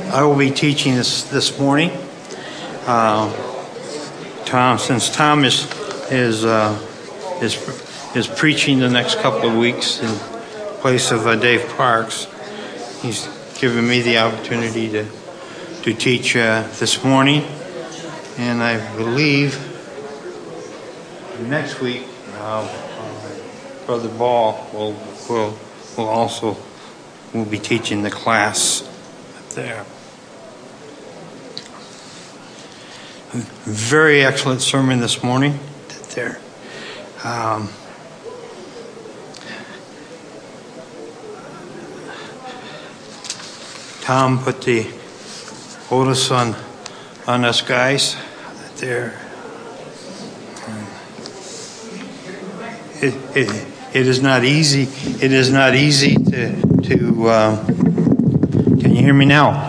I will be teaching this morning. Since Tom is preaching the next couple of weeks in place of Dave Parks, he's given me the opportunity to teach this morning, and I believe next week Brother Ball will be teaching the class there. Very excellent sermon this morning. There. Tom put the onus on us guys there. It is not easy. It is not easy to can you hear me now?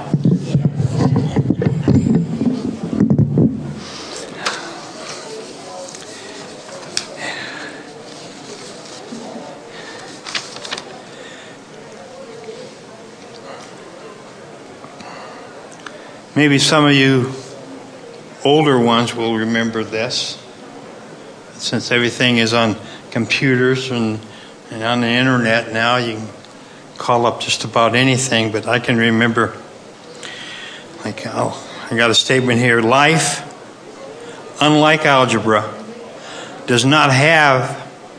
Maybe some of you older ones will remember this, since everything is on computers and on the internet now. You can call up just about anything, but I can remember, I got a statement here: life, unlike algebra, does not have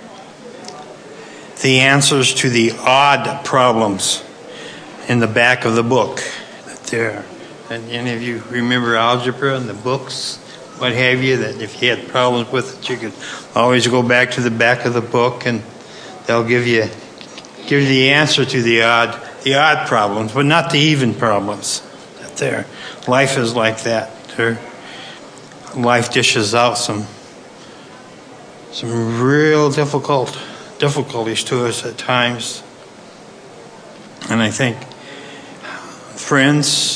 the answers to the odd problems in the back of the book. There. And any of you remember algebra and the books, what have you, that if you had problems with it, you could always go back to the back of the book and they'll give you the answer to the odd problems, but not the even problems. There. Life is like that. Life dishes out some real difficulties to us at times. And I think friends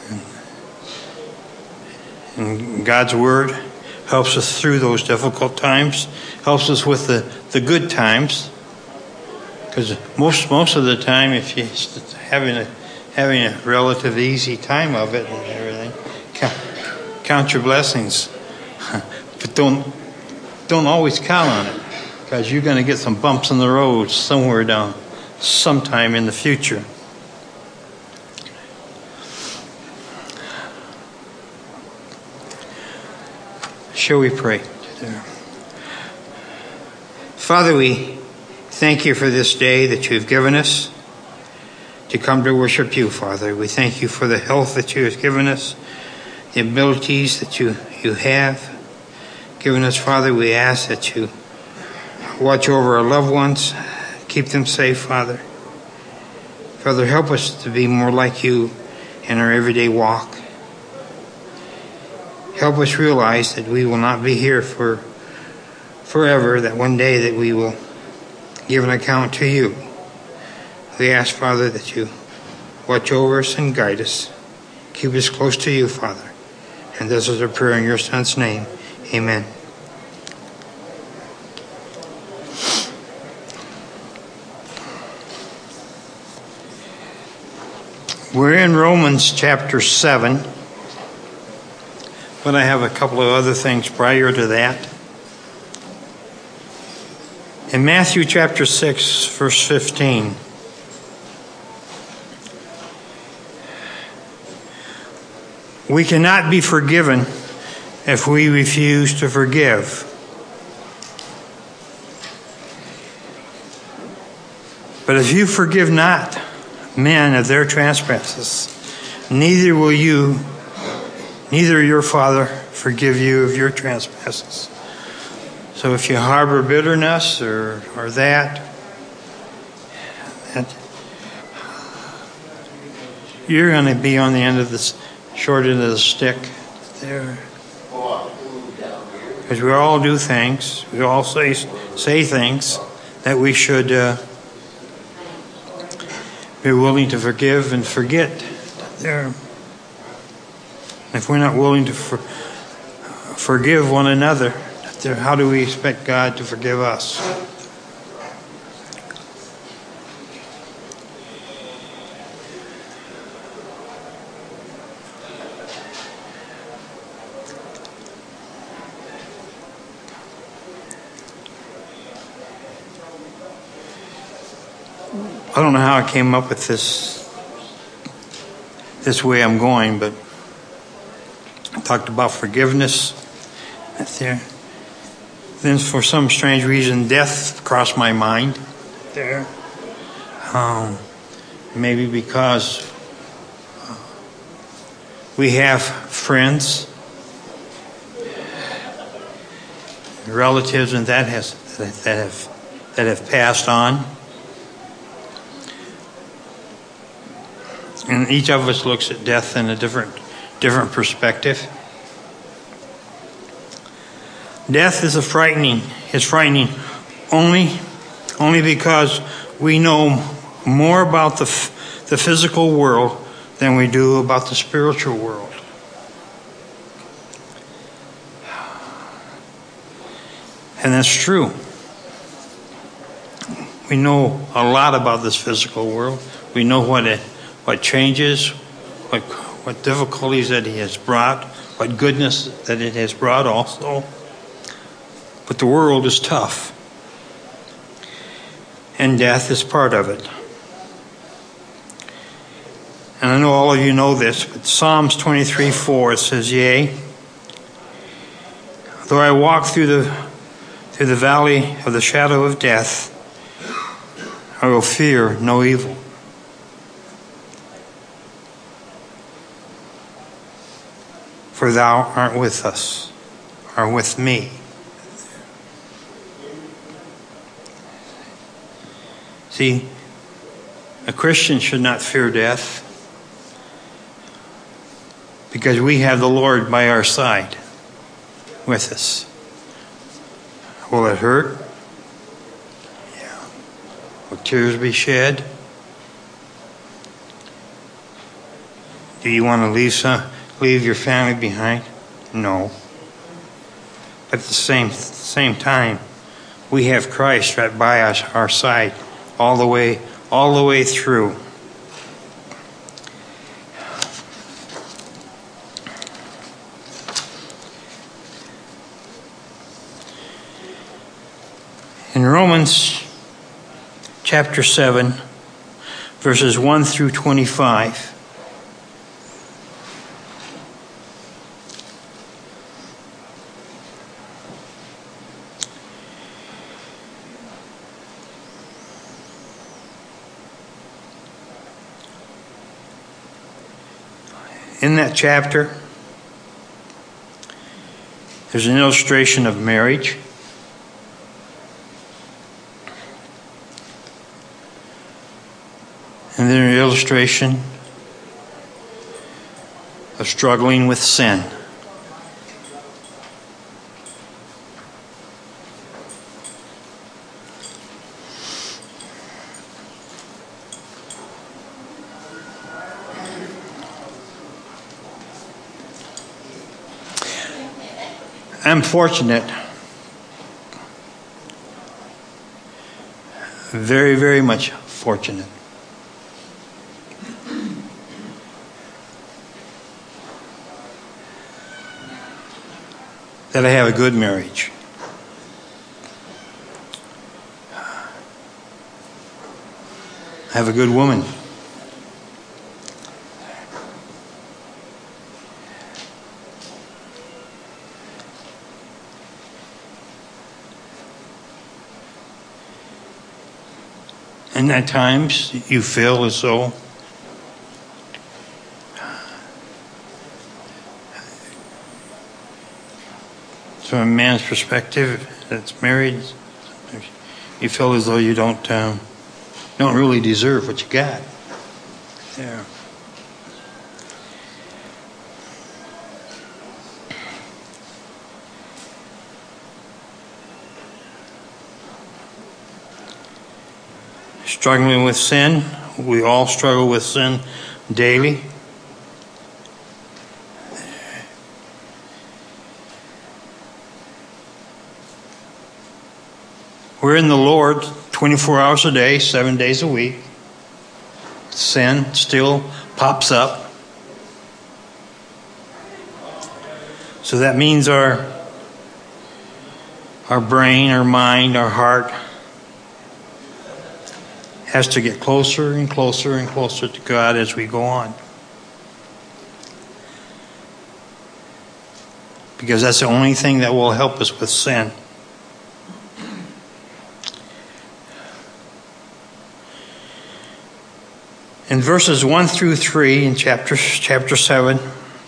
and God's Word helps us through those difficult times, helps us with the good times. Because most of the time, if you're having a relative easy time of it and everything, count your blessings. But don't always count on it, because you're going to get some bumps in the road sometime in the future. Shall we pray? Father, we thank you for this day that you've given us to come to worship you, Father. We thank you for the health that you have given us, the abilities that you have given us, Father. We ask that you watch over our loved ones, keep them safe, Father. Father, help us to be more like you in our everyday walk. Help us realize that we will not be here for forever, that one day that we will give an account to you. We ask, Father, that you watch over us and guide us. Keep us close to you, Father. And this is our prayer in your Son's name. Amen. We're in Romans chapter 7. But I have a couple of other things prior to that. In Matthew chapter 6, verse 15, we cannot be forgiven if we refuse to forgive. But if you forgive not men of their trespasses, neither your Father forgive you of your trespasses. So if you harbor bitterness or that, you're going to be on the short end of the stick there. Because we all do things, we all say things that we should be willing to forgive and forget there. If we're not willing to forgive one another, how do we expect God to forgive us? I don't know how I came up with this way I'm going, but I talked about forgiveness. That's there. Then for some strange reason, death crossed my mind there. Maybe because we have friends, relatives, and that have passed on. And each of us looks at death in a different perspective. Death is frightening only because we know more about the physical world than we do about the spiritual world. And that's true. We know a lot about this physical world. We know what changes, what difficulties that He has brought, what goodness that it has brought also. But the world is tough. And death is part of it. And I know all of you know this, but Psalms 23:4 says, "Yea, though I walk through the valley of the shadow of death, I will fear no evil. For thou art with us," or with me. See, a Christian should not fear death because we have the Lord by our side with us. Will it hurt? Yeah. Will tears be shed? Do you want to leave your family behind? No. But at the same time, we have Christ right by our side all the way through. In Romans chapter 7, verses 1 through 25, in that chapter, there's an illustration of marriage. And then an illustration of struggling with sin. I'm fortunate, very, very much fortunate, that I have a good marriage. I have a good woman. And at times you feel as though from a man's perspective that's married, you feel as though you don't really deserve what you got there. Struggling with sin. We all struggle with sin daily. We're in the Lord 24 hours a day, 7 days a week. Sin still pops up. So that means our brain, our mind, our heart has to get closer and closer and closer to God as we go on. Because that's the only thing that will help us with sin. In verses 1 through 3 in chapter 7,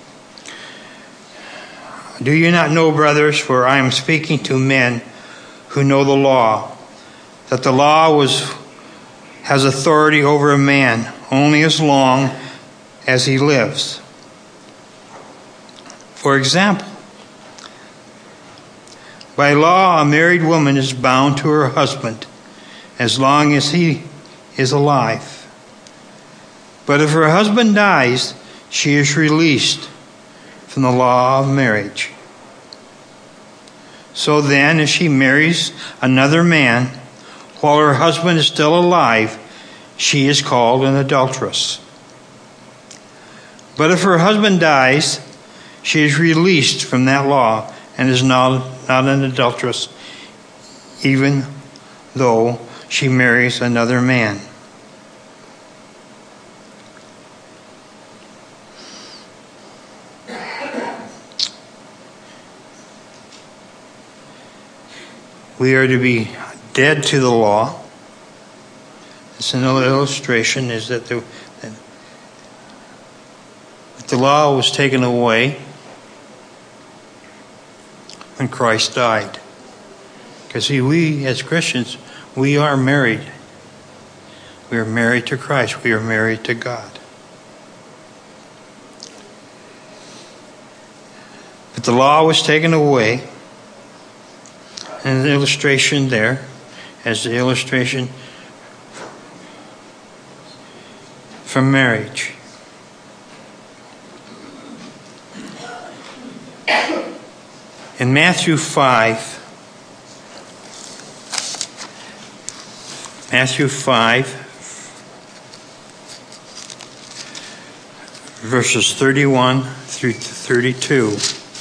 do you not know, brothers, for I am speaking to men who know the law, that the law has authority over a man only as long as he lives. For example, by law, a married woman is bound to her husband as long as he is alive. But if her husband dies, she is released from the law of marriage. So then, if she marries another man while her husband is still alive, she is called an adulteress. But if her husband dies, she is released from that law and is not an adulteress, even though she marries another man. We are to be dead to the law. It's another illustration is that the law was taken away when Christ died. Because see, we as Christians, we are married. We are married to Christ. We are married to God. But the law was taken away. And the illustration there, as the illustration from marriage. In Matthew 5, verses 31 through 32.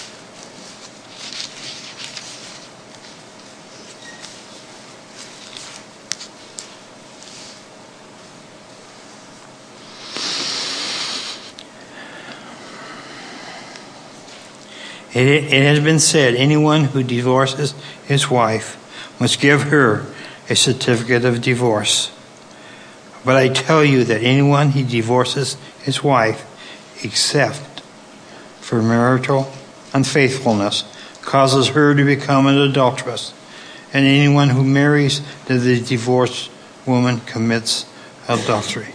It has been said, anyone who divorces his wife must give her a certificate of divorce. But I tell you that anyone who divorces his wife, except for marital unfaithfulness, causes her to become an adulteress. And anyone who marries the divorced woman commits adultery.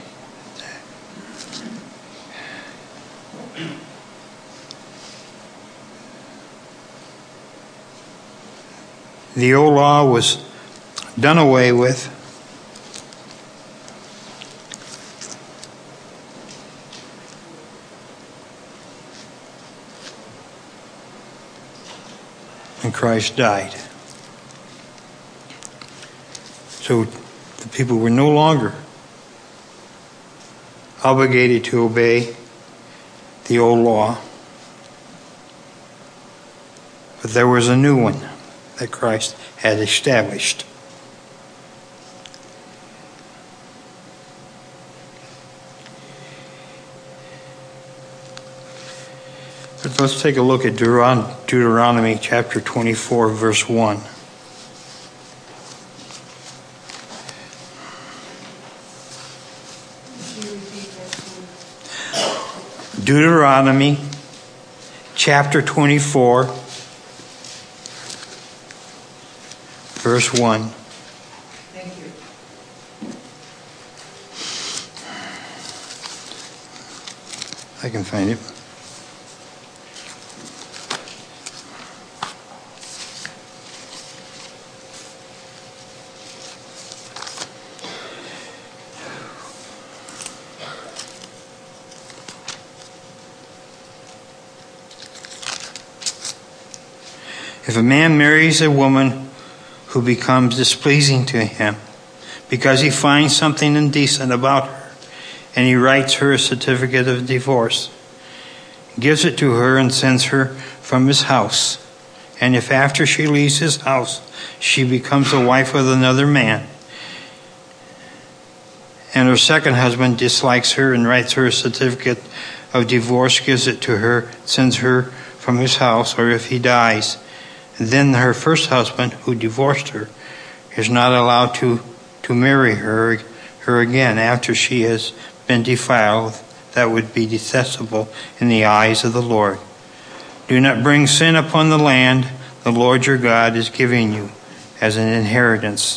The old law was done away with. And Christ died. So the people were no longer obligated to obey the old law. But there was a new one that Christ had established. But let's take a look at Deuteronomy chapter 24, verse 1. Deuteronomy chapter 24, verse 1. Thank you. I can find it. If a man marries a woman who becomes displeasing to him because he finds something indecent about her, and he writes her a certificate of divorce, gives it to her and sends her from his house, and if after she leaves his house she becomes the wife of another man, and her second husband dislikes her and writes her a certificate of divorce, gives it to her, sends her from his house, or if he dies, then her first husband, who divorced her, is not allowed to marry her again after she has been defiled. That would be detestable in the eyes of the Lord. Do not bring sin upon the land the Lord your God is giving you as an inheritance.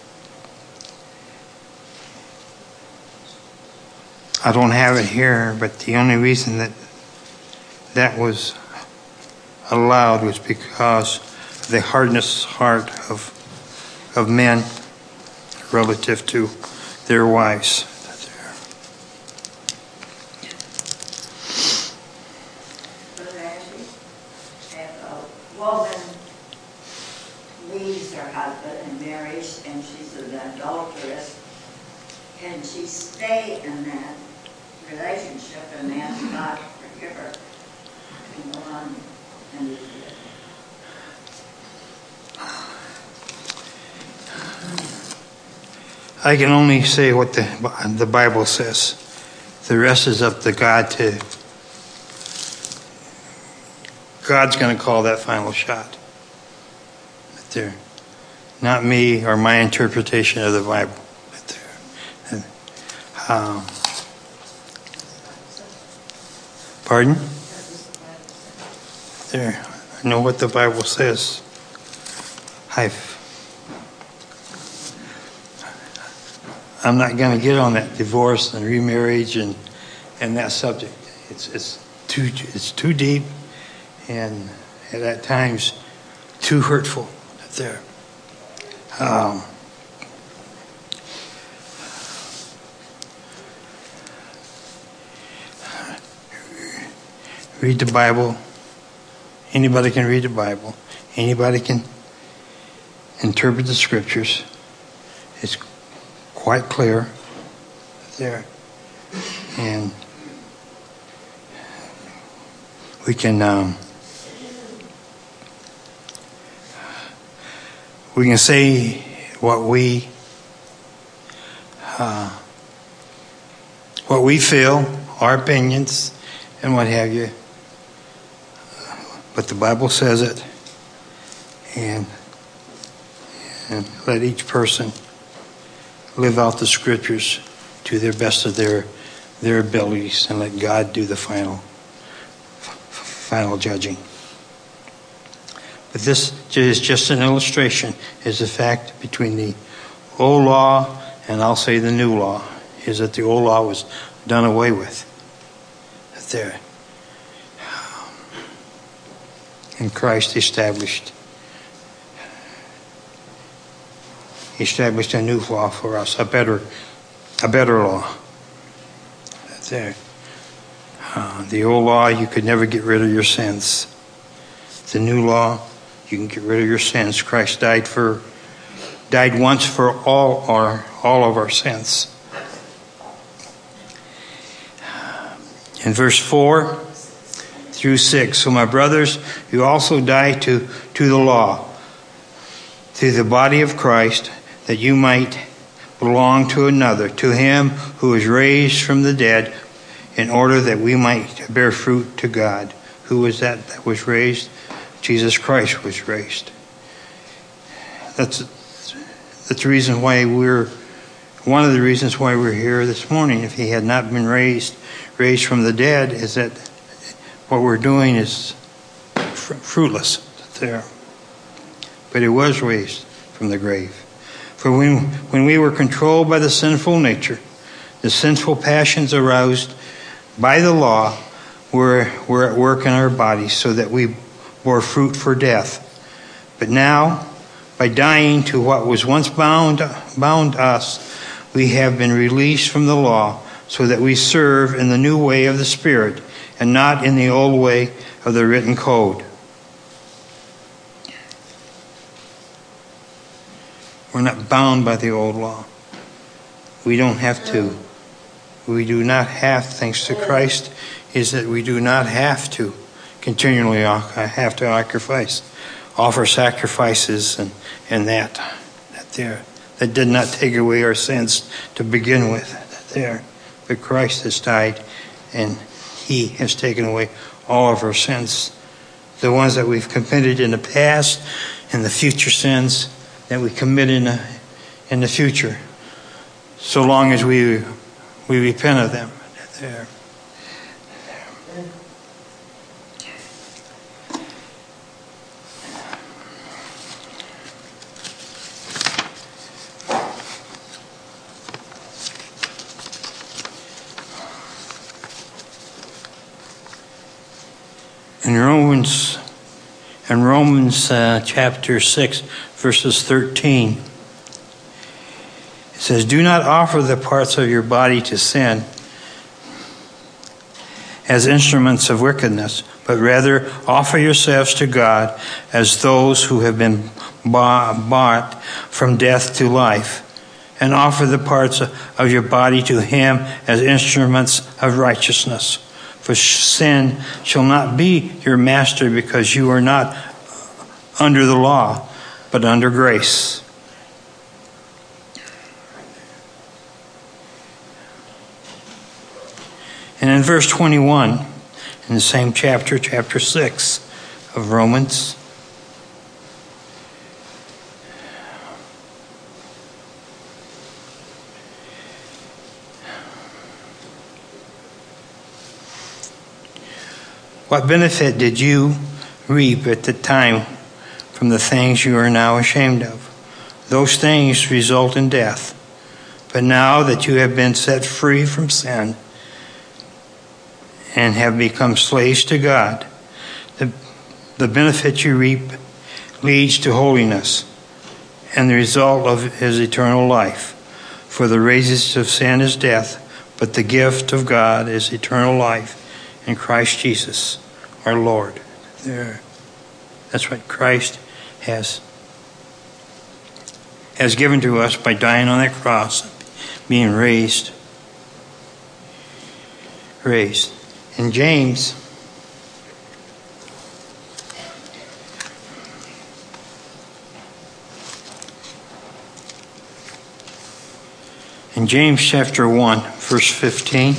I don't have it here, but the only reason that was allowed was because of the hardness heart of men relative to their wives. Brother Ashley, if a woman leaves her husband and marries, and she's an adulteress, can she stay in that relationship and ask God to forgive her and go on and live it? I can only say what the Bible says. The rest is up to God to. God's going to call that final shot. Right there. Not me or my interpretation of the Bible. Right there. Pardon? There. I know what the Bible says. I'm not going to get on that divorce and remarriage and that subject. It's too deep and at times too hurtful. There. Read the Bible. Anybody can read the Bible. Anybody can interpret the scriptures. It's quite clear there. And we can say what we feel, our opinions, and what have you. But the Bible says it, and let each person live out the scriptures to their best of their abilities, and let God do the final judging. But this is just an illustration, is the fact between the old law and I'll say the new law, is that the old law was done away with. There. And Christ established a new law for us, a better law. There. The old law, you could never get rid of your sins. The new law, you can get rid of your sins. Christ died once for all of our sins. In verse 4 through 6, so my brothers, you also die to the law, to the body of Christ, that you might belong to another, to him who was raised from the dead, in order that we might bear fruit to God. Who was that was raised? Jesus Christ was raised. That's the reason why one of the reasons why we're here this morning. If he had not been raised from the dead, is that what we're doing is fruitless there. But he was raised from the grave. For when we were controlled by the sinful nature, the sinful passions aroused by the law were at work in our bodies, so that we bore fruit for death. But now, by dying to what was once bound us, we have been released from the law, so that we serve in the new way of the Spirit, and not in the old way of the written code. We're not bound by the old law. We don't have to. We do not have, thanks to Christ, is that we do not have to continually have to offer sacrifices and that did not take away our sins to begin with. there. But Christ has died, and he has taken away all of our sins. The ones that we've committed in the past and the future sins that we commit in the future. So long as we repent of them. There. In Romans chapter 6, verses 13, it says, "Do not offer the parts of your body to sin as instruments of wickedness, but rather offer yourselves to God as those who have been bought from death to life, and offer the parts of your body to him as instruments of righteousness. For sin shall not be your master, because you are not under the law, but under grace." And in verse 21, in the same chapter, chapter 6 of Romans, "What benefit did you reap at the time from the things you are now ashamed of? Those things result in death. But now that you have been set free from sin and have become slaves to God, the benefit you reap leads to holiness, and the result of is eternal life. For the wages of sin is death, but the gift of God is eternal life in Christ Jesus, our Lord." There. That's what Christ has given to us by dying on that cross, being raised. In James, chapter 1, verse 15,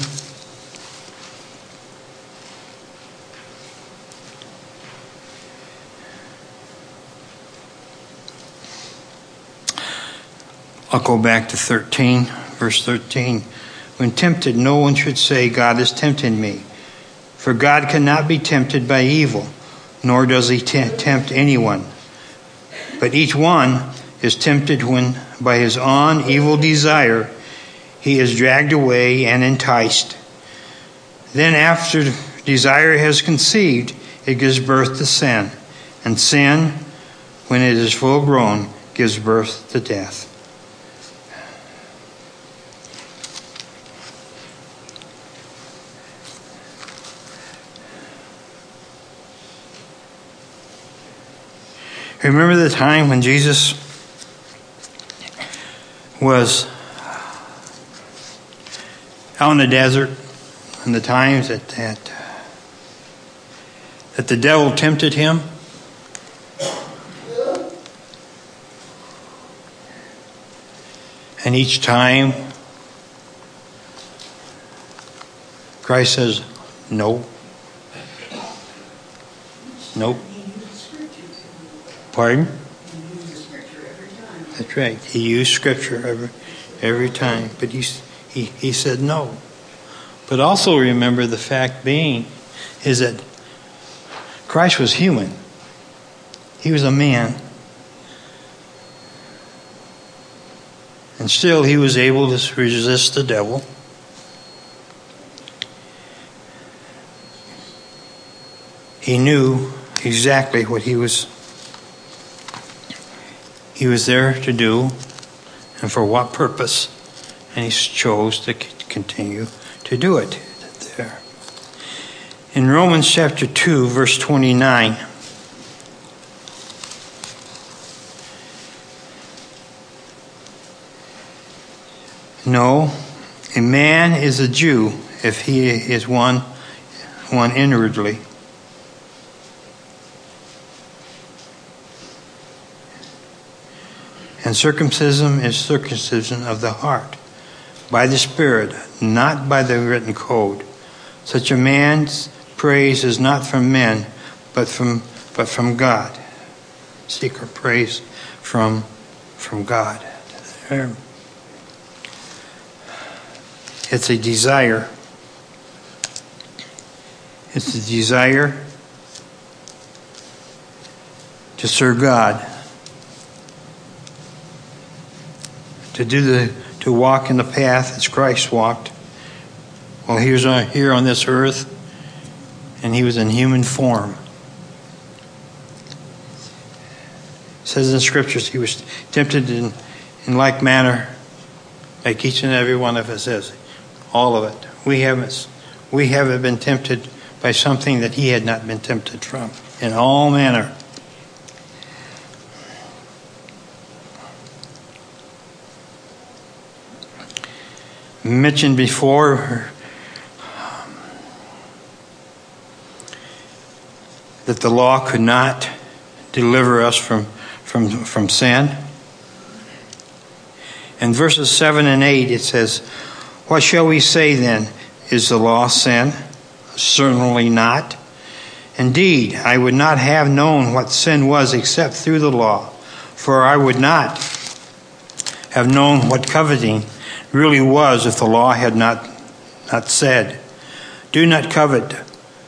I'll go back to 13, verse 13. "When tempted, no one should say, 'God is tempting me.' For God cannot be tempted by evil, nor does he tempt anyone. But each one is tempted when by his own evil desire he is dragged away and enticed. Then after desire has conceived, it gives birth to sin. And sin, when it is full grown, gives birth to death." Remember the time when Jesus was out in the desert, and the times that the devil tempted him? And each time Christ says, "No. Nope." Pardon? He used scripture every time. That's right. He used scripture every time. But he said no. But also remember, the fact being is that Christ was human. He was a man. And still he was able to resist the devil. He knew exactly what he was there to do and for what purpose, and he chose to continue to do it there. In Romans chapter 2, verse 29, "No, a man is a Jew if he is one inwardly. And circumcision is circumcision of the heart, by the Spirit, not by the written code. Such a man's praise is not from men, but from God. Secret praise from God. It's a desire. It's a desire to serve God, to walk in the path as Christ walked. Well, he was here on this earth, and he was in human form. It says in Scriptures he was tempted in like manner, like each and every one of us is. All of it. We haven't been tempted by something that he had not been tempted from. In all manner. Mentioned before that the law could not deliver us from sin. In verses 7 and 8 it says, "What shall we say then? Is the law sin? Certainly not. Indeed, I would not have known what sin was except through the law, for I would not have known what coveting really was if the law had not said, 'Do not covet.'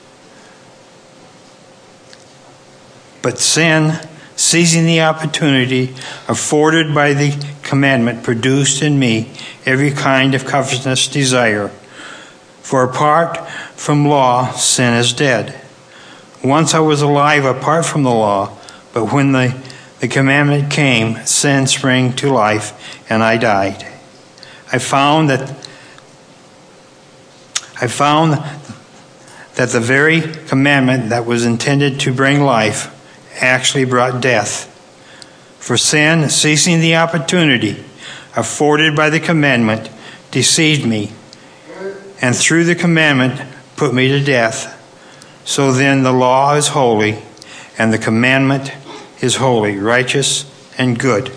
But sin, seizing the opportunity afforded by the commandment, produced in me every kind of covetous desire. For apart from law, sin is dead. Once I was alive apart from the law, but when the commandment came, sin sprang to life, and I died. I found that the very commandment that was intended to bring life actually brought death. For sin, seizing the opportunity afforded by the commandment, deceived me, and through the commandment put me to death. So then the law is holy, and the commandment is holy, righteous, and good."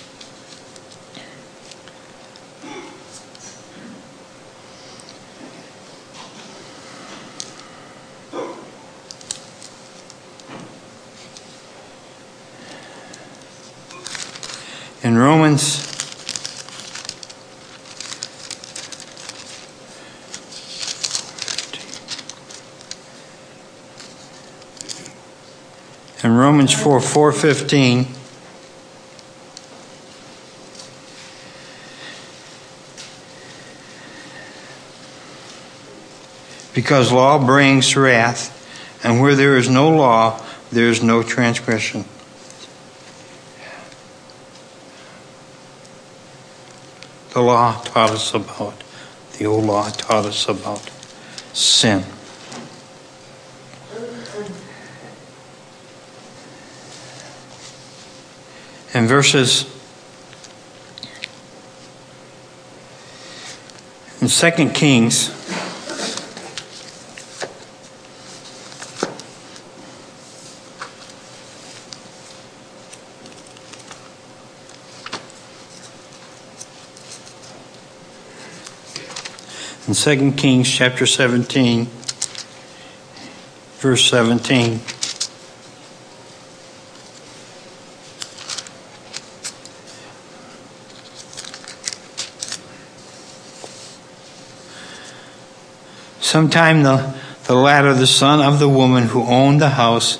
In Romans In Romans 4:15, because law brings wrath, and where there is no law, there is no transgression. The law taught us about, the old law taught us about sin. In in 2 Kings, in 2 Kings chapter 17, verse 17. Sometime the lad of the son of the woman who owned the house,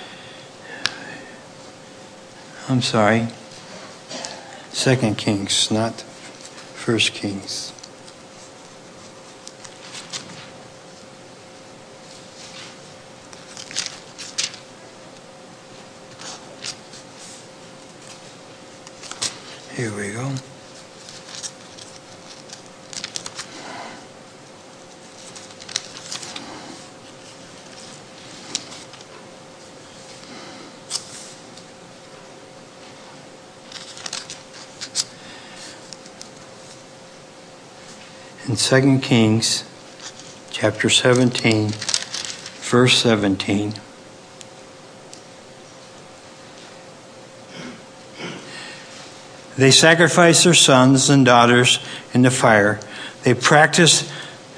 2 Kings, not 1 Kings. Here we go. In 2 Kings chapter 17, verse 17. They sacrificed their sons and daughters in the fire, They practiced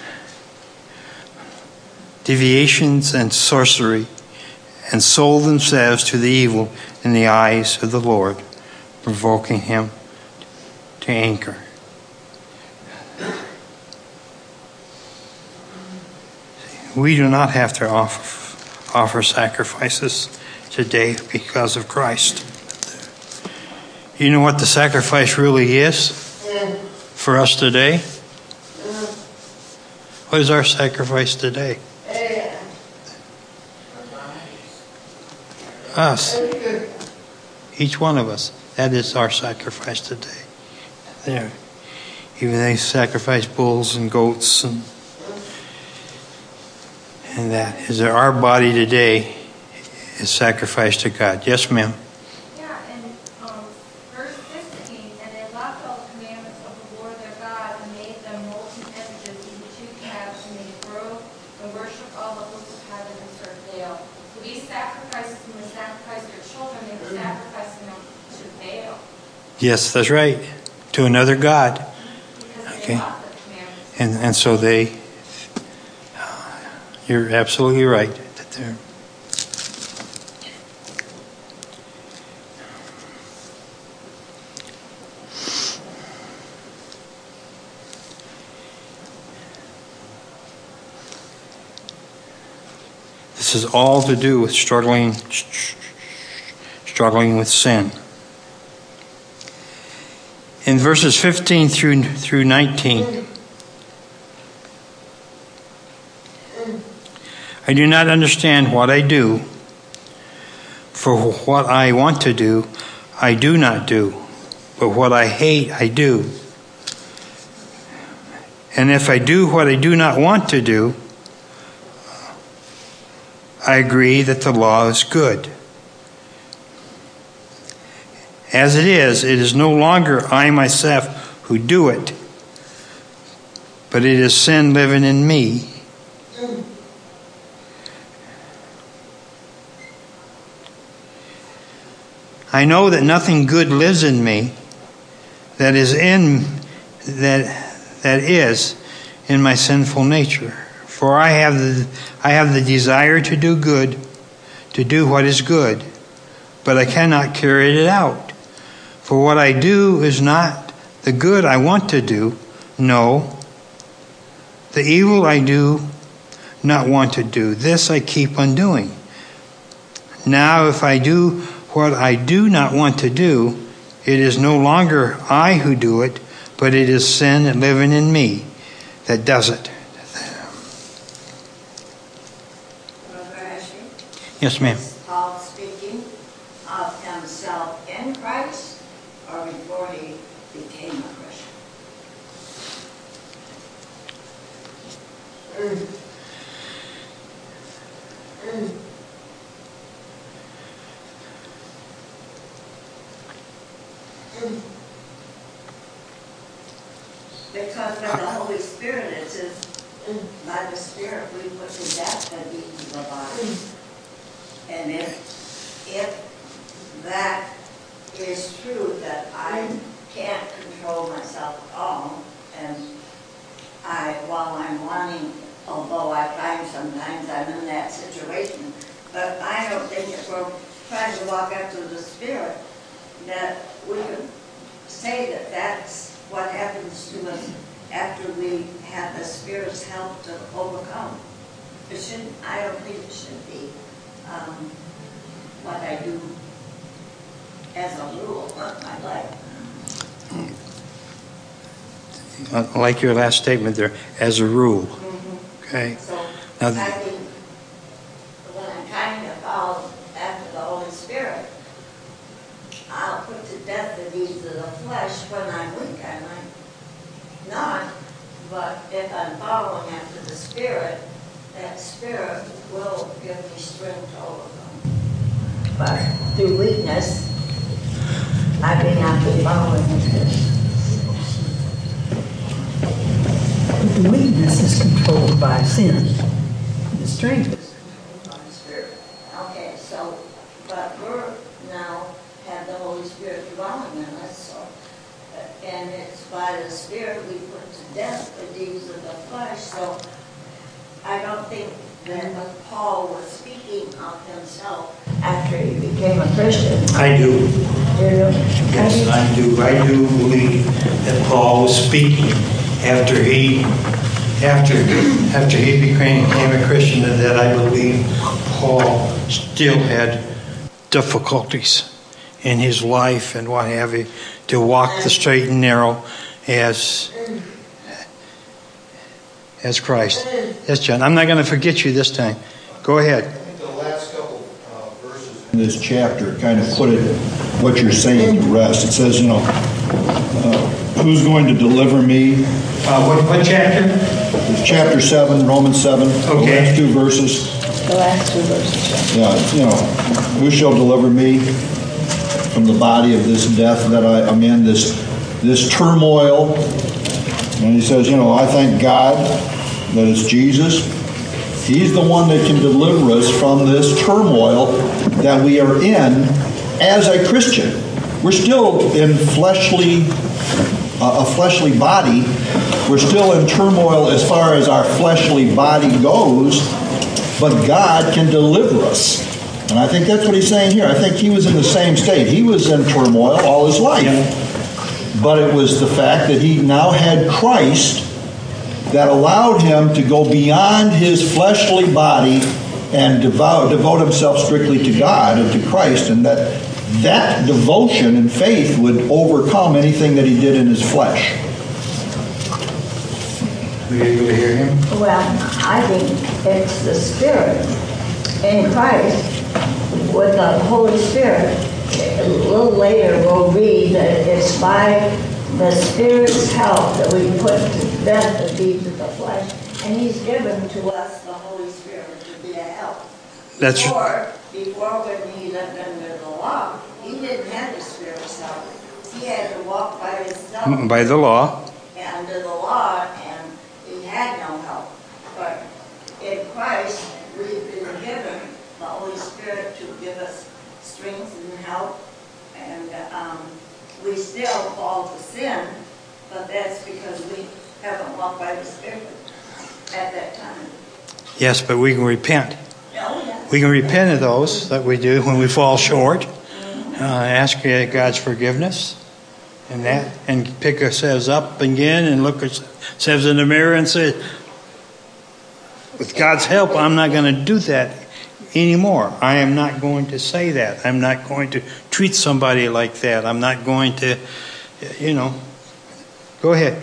deviations and sorcery and sold themselves to the evil in the eyes of the Lord, provoking him to anger. We do not have to offer sacrifices today because of Christ. You know what the sacrifice really is for us today? What is our sacrifice today? Us. Each one of us. That is our sacrifice today. There. Even they sacrifice bulls and goats and that is our body today is sacrificed to God. Yes, ma'am. Yeah, and verse 15, and they left all the commandments of the Lord their God and made them molten images which you calves and made grow and worship all the hosts of heaven and serve Baal. So these sacrifices, when they sacrificed their children, they were sacrificing them to Baal. Yes, that's right. To another God. Because they left the commandments. And so they, you're absolutely right. That they're, this is all to do with struggling with sin. In verses 15 through 19, I do not understand what I do, for what I want to do, I do not do, but what I hate, I do. And if I do what I do not want to do, I agree that the law is good. As it is no longer I myself who do it, but it is sin living in me. I know that nothing good lives in me that is in my sinful nature. For I have the desire to do good, to do what is good, but I cannot carry it out. For what I do is not the good I want to do, no, the evil I do not want to do. This I keep on doing. Now if I do what I do not want to do, it is no longer I who do it, but it is sin living in me that does it. Brother Ashley? Yes, ma'am. Is Paul speaking of himself in Christ or before he became a Christian? Because with the Holy Spirit, it says, by the Spirit we put to death the deeds of the body. And if that is true, that I can't control myself at all, and while I'm wanting, although I find sometimes I'm in that situation, but I don't think if we're trying to walk after the Spirit, that we can say that that's what happens to us after we have the Spirit's help to overcome. It shouldn't, I don't think it should be what I do as a rule of my life. Like your last statement there, as a rule. Mm-hmm. Okay. So, Now, I think when I'm trying to follow after the Holy Spirit, I'll put to death the deeds of the flesh. When I'm weak, I might not. But if I'm following after the Spirit, that Spirit will give me strength to overcome. But through weakness, I may not be following it. The weakness is controlled by sin. The strength is controlled by the Spirit. Okay, so, but we're now have the Holy Spirit dwelling in us, so and it's by the Spirit we put to death the deeds of the flesh. So I don't think that Paul was speaking of himself after he became a Christian. I do. You know? Yes, I do. I do believe that Paul was speaking after he became a Christian, and that I believe Paul still had difficulties in his life and what have you to walk the straight and narrow as Christ. Yes, John. I'm not going to forget you this time. Go ahead. I think the last couple verses in this chapter kind of put it, what you're saying, to rest. It says, who's going to deliver me? What chapter? It's chapter 7, Romans 7. Okay. The last two verses. The last two verses. Yeah, who shall deliver me from the body of this death that I'm in, this turmoil? And he says, I thank God that it's Jesus. He's the one that can deliver us from this turmoil that we are in as a Christian. We're still in a fleshly body. We're still in turmoil as far as our fleshly body goes, but God can deliver us. And I think that's what he's saying here. I think he was in the same state. He was in turmoil all his life. Yeah. But it was the fact that he now had Christ that allowed him to go beyond his fleshly body and devote himself strictly to God and to Christ, and that devotion and faith would overcome anything that he did in his flesh. Were you able to hear him? Well, I think it's the Spirit in Christ with the Holy Spirit. A little later we'll read that it's by the Spirit's help that we put to death the deeds of the flesh, and he's given to us the Holy Spirit to be a help. Before when he lived under the law, he didn't have the Spirit's help. He had to walk by himself. By the law. Under the law, and he had no help. But in Christ, we've been given the Holy Spirit to give us strength and help. And we still fall to sin, but that's because we haven't walked by the Spirit at that time. Yes, but we can repent. Oh, yes. We can repent of those that we do when we fall short. Ask God's forgiveness and pick ourselves up again and look ourselves in the mirror and say, with God's help, I'm not going to do that anymore. I am not going to say that. I'm not going to treat somebody like that. I'm not going to, Go ahead.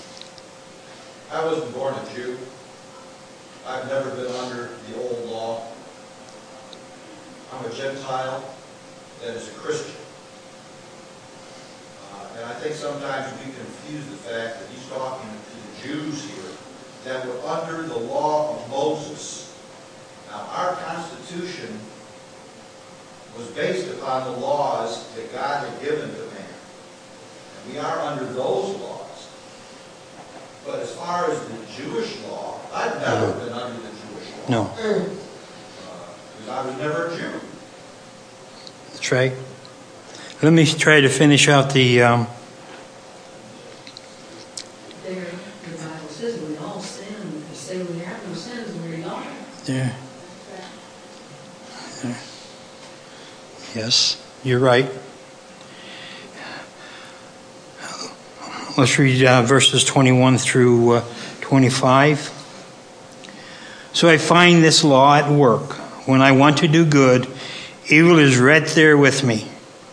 I wasn't born a Jew. I've never been under the old law. I'm a Gentile that is a Christian. And I think sometimes we confuse the fact that he's talking to the Jews here that were under the law of Moses. Now, our Constitution was based upon the laws that God had given to man. And we are under those laws. But as far as the Jewish law, I've never been under the Jewish law. No. Because I was never a Jew. That's right. Let me try to finish out the... There, the Bible says we all sin. If you say we have no sins, we're not. Yeah. Yes, you're right. Let's read verses 21 through 25. So I find this law at work. When I want to do good, evil is right there with me.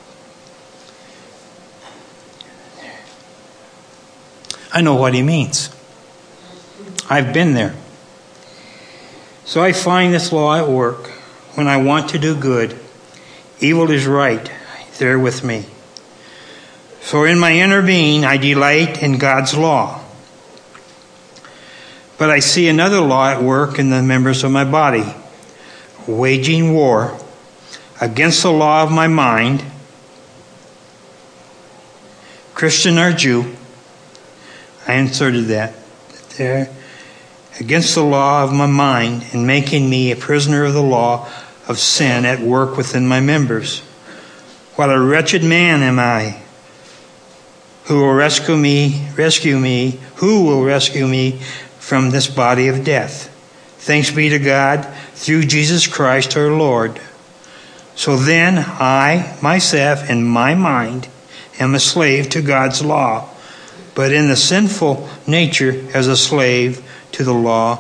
I know what he means. I've been there. So I find this law at work. When I want to do good, evil is right there with me. For in my inner being, I delight in God's law. But I see another law at work in the members of my body, waging war against the law of my mind, Christian or Jew. I inserted that there. Against the law of my mind, and making me a prisoner of the law of sin at work within my members. What a wretched man am I! who will rescue me from this body of death. Thanks be to God through Jesus Christ our Lord. So then I, myself, in my mind, am a slave to God's law, but in the sinful nature as a slave to the law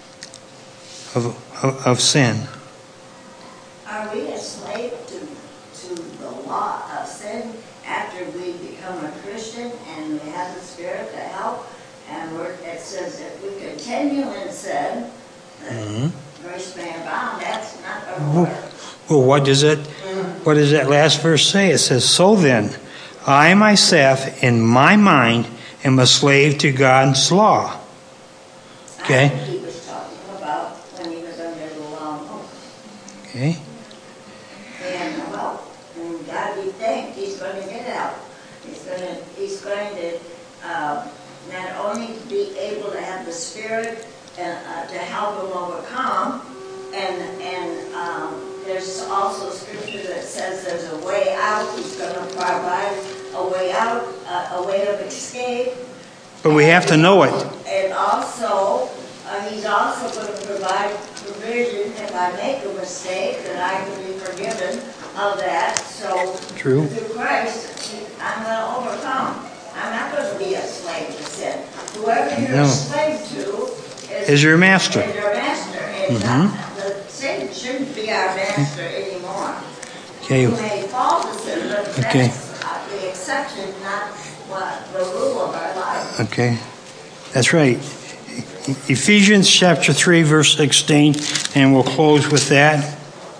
of sin. Are we a slave to the law of sin after we become a Christian and we have the Spirit to help? And it says if we continue in sin, grace may abound. That's not going to work. Well, what does that last verse say? It says, so then, I myself, in my mind, am a slave to God's law. Okay? I think he was talking about when he was under the law of Moses. Okay. And God, we think he's going to get out. He's going to not only be able to have the Spirit to help him overcome, and there's also scripture that says there's a way out. He's going to provide a way out, a way of escape. But we have to know it. And also, he's also going to provide provision if I make a mistake, that I can be forgiven of that. So True. through Christ, I'm going to overcome. I'm not going to be a slave to sin. Whoever you're a slave to is your master. Is your master. And the sin shouldn't be our master anymore. Okay. You may fall to sin, but that's the exception, not the rule of our life. Okay. That's right. Ephesians chapter 3, verse 16, and we'll close with that.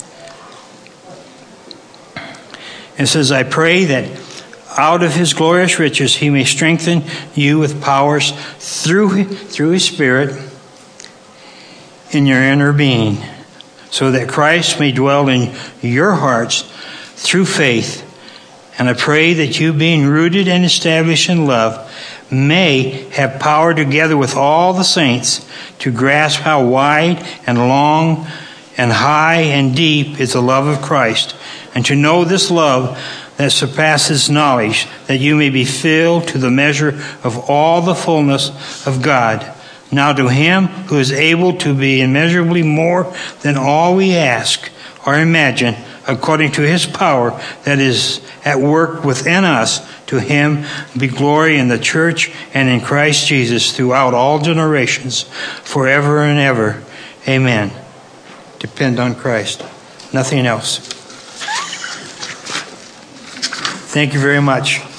It says, I pray that out of his glorious riches he may strengthen you with powers through his Spirit in your inner being, so that Christ may dwell in your hearts through faith. And I pray that you, being rooted and established in love, may have power together with all the saints to grasp how wide and long and high and deep is the love of Christ, and to know this love that surpasses knowledge, that you may be filled to the measure of all the fullness of God. Now to him who is able to be immeasurably more than all we ask or imagine, according to his power that is at work within us, to him be glory in the church and in Christ Jesus throughout all generations, forever and ever. Amen. Depend on Christ. Nothing else. Thank you very much.